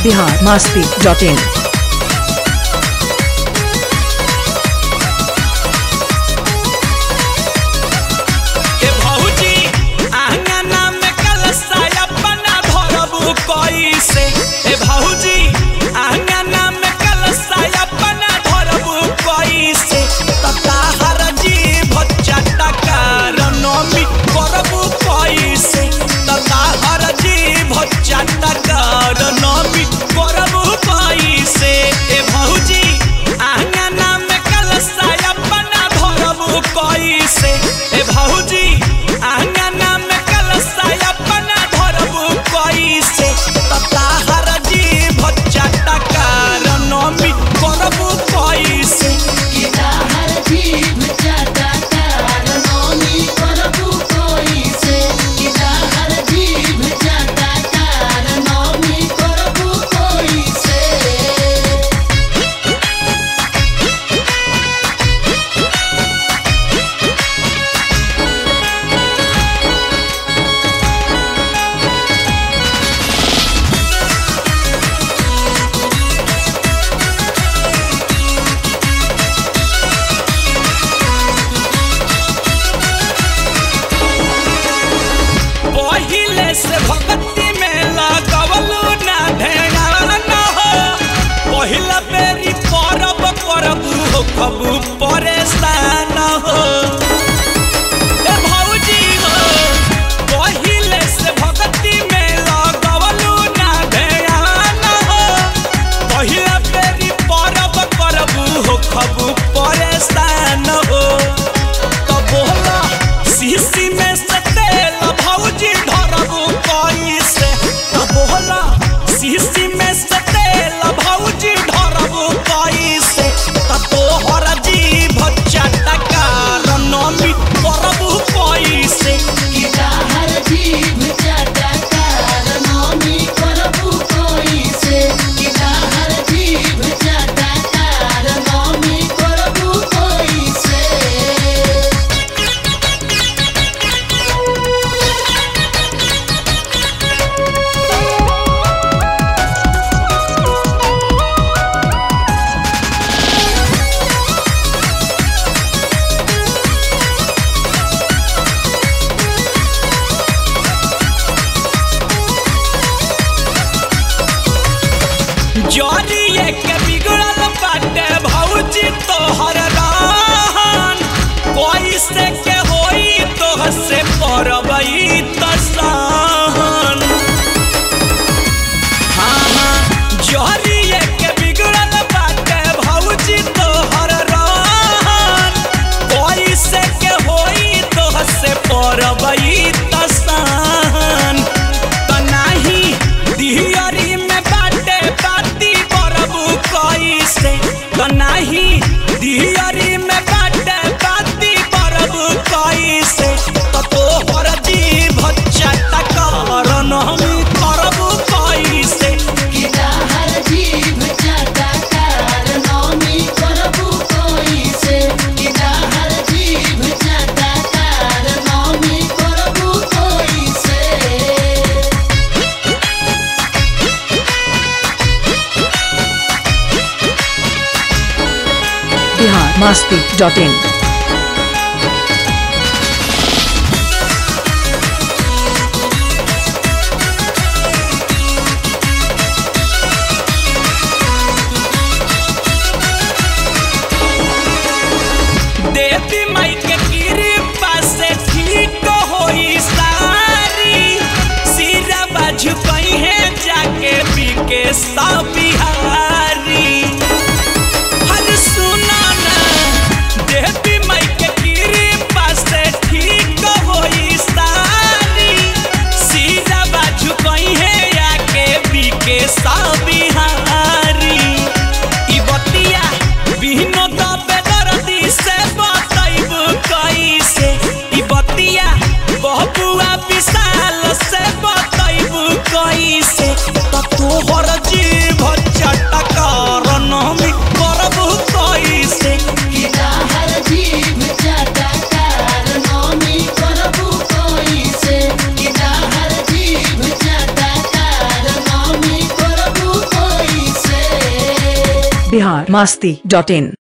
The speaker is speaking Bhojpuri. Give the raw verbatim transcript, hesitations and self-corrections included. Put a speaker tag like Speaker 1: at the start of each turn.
Speaker 1: Bihar Masti dot in.
Speaker 2: कबू परेशान हो ए भौजी हो पहिले से भक्ति में लगवलू ना ध्यान हो पहिला बेरी परब करबू हो कबू परेशान हो तो बोला शीशी में से तेल भौजी ढरबू कैसे तो बोला शीशी में से तेल भौजी ढरबू कैसे जरिए के बिगड़ल बाटे भौजी तोहर रहन कैसे के होई तोह से परबई तसान हाँ हाँ जरिए के बिगड़ल बाटे भौजी तोहर रहन कैसे के होई तोह से परबई तसान त नाही दिहरी में कैसे तो नहीं दिहरी में बाटे बाती परब कैसे तो तोहर जीभ चटकार हम करब कैसे
Speaker 3: हर जीभ चटकार नौमी करब कैसे हर जीभ चटकार नौमी करब कैसे
Speaker 1: बिहार मस्ती डॉट इन।
Speaker 2: देवी माई के कृपा से ठीक होई सारी सिरा बाजू कहीं जाके बिके सब बिहारी हर सुना ना देवी
Speaker 1: बिहार मस्ती डॉट इन।